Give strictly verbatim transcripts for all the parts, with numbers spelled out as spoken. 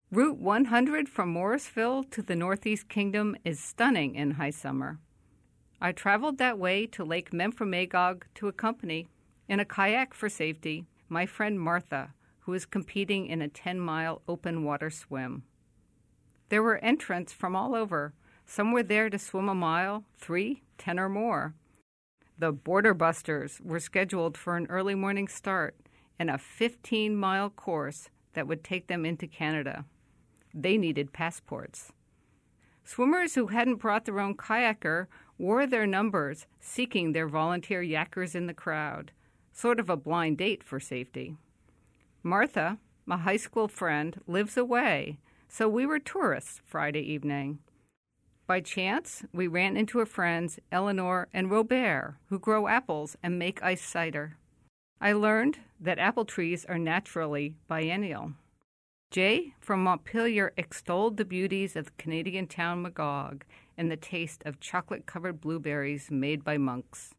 Route one hundred from Morrisville to the Northeast Kingdom is stunning in high summer. I traveled that way to Lake Memphremagog to accompany, in a kayak for safety, my friend Martha, who was competing in a ten-mile open water swim. There were entrants from all over. Some were there to swim a mile, three, ten or more. The Border Busters were scheduled for an early morning start and a fifteen-mile course that would take them into Canada. They needed passports. Swimmers who hadn't brought their own kayaker wore their numbers, seeking their volunteer yackers in the crowd, sort of a blind date for safety. Martha, my high school friend, lives away, so we were tourists Friday evening. By chance, we ran into her friends Eleanor and Robert, who grow apples and make ice cider. I learned that apple trees are naturally biennial. Jay from Montpelier extolled the beauties of the Canadian town Magog and the taste of chocolate-covered blueberries made by monks.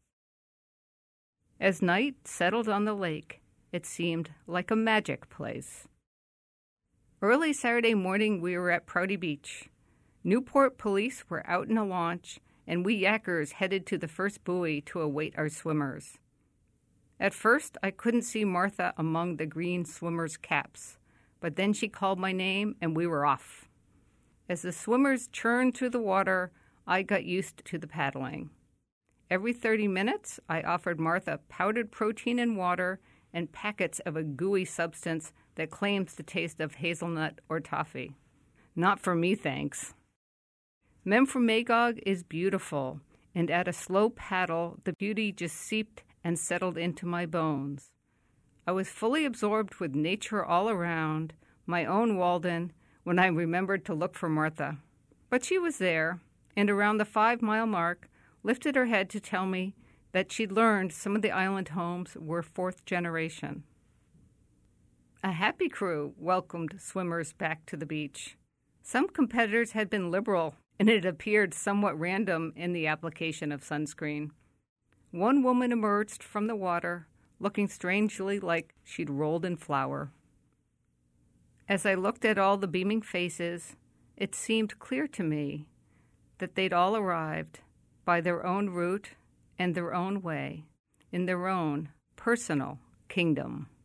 As night settled on the lake, it seemed like a magic place. Early Saturday morning, we were at Prouty Beach. Newport police were out in a launch, and we yackers headed to the first buoy to await our swimmers. At first, I couldn't see Martha among the green swimmers' caps, but then she called my name, and we were off. As the swimmers churned through the water, I got used to the paddling. Every thirty minutes, I offered Martha powdered protein and water and packets of a gooey substance that claims the taste of hazelnut or toffee. Not for me, thanks. Memphremagog is beautiful, and at a slow paddle, the beauty just seeped and settled into my bones. I was fully absorbed with nature all around, my own Walden, when I remembered to look for Martha. But she was there, and around the five-mile mark, lifted her head to tell me that she'd learned some of the island homes were fourth generation. A happy crew welcomed swimmers back to the beach. Some competitors had been liberal, and it appeared somewhat random in the application of sunscreen. One woman emerged from the water, looking strangely like she'd rolled in flour. As I looked at all the beaming faces, it seemed clear to me that they'd all arrived by their own route and their own way, in their own personal kingdom.